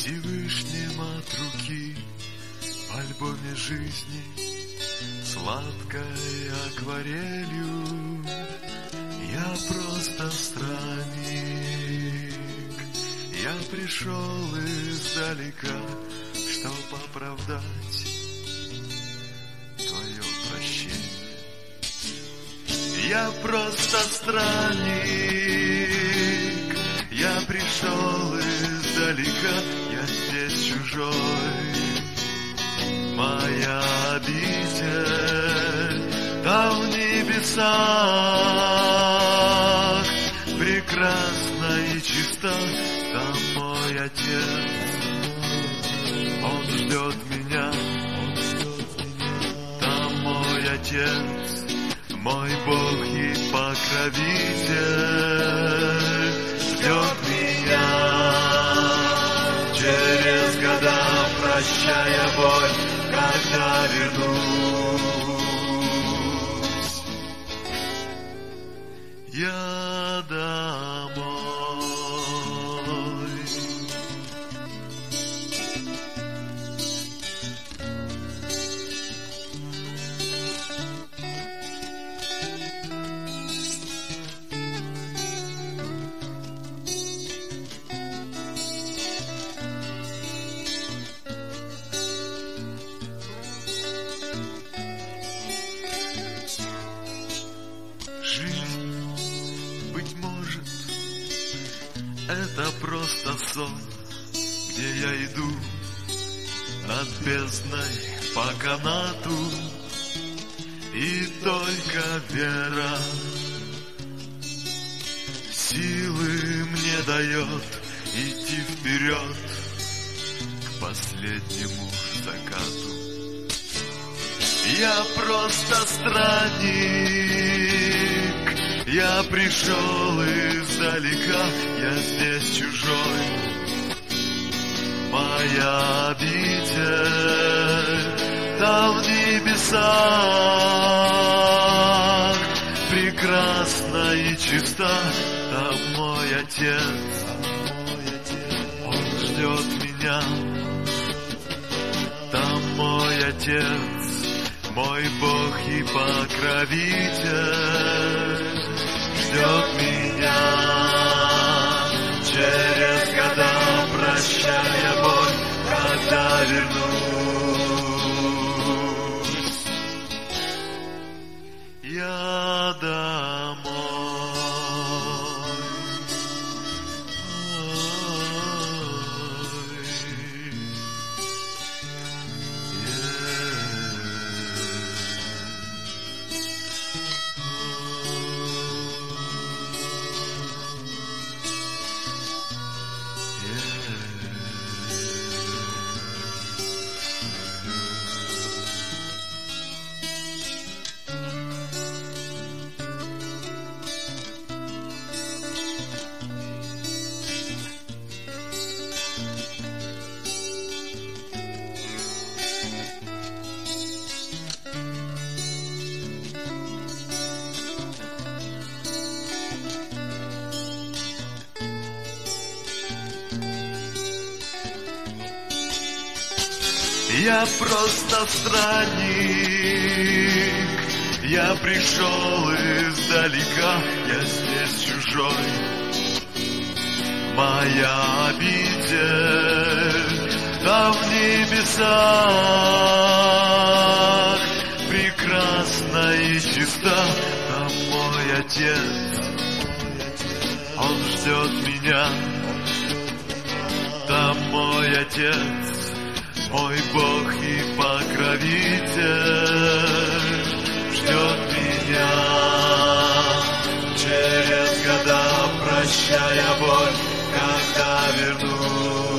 Всевышним от руки в альбоме жизни сладкой акварелью. Я просто странник, я пришел издалека, чтоб оправдать твое прощение. Я просто странник, я пришел издалека, я здесь чужой. Моя обитель там в небесах, прекрасна и чиста, там мой Отец. Он ждет меня, там мой Отец, мой Бог и покровитель. Ждет меня через года, прощая боль, когда вернусь я домой. Это просто сон, где я иду над бездной по канату, и только вера силы мне дает идти вперед к последнему закату. Я просто странник, я пришел издалека, я здесь чужой. Моя обитель там в небесах, прекрасна и чиста, там мой Отец. Он ждет меня, там мой Отец, мой Бог и покровитель. Ждет меня через года, прощая боль, когда вернусь я домой. Я просто странник, я пришел издалека, я здесь чужой. Моя обитель там в небесах, прекрасна и чиста, там мой Отец. Он ждет меня, там мой Отец, мой Бог и покровитель. Ждет меня через года, прощая боль, когда вернусь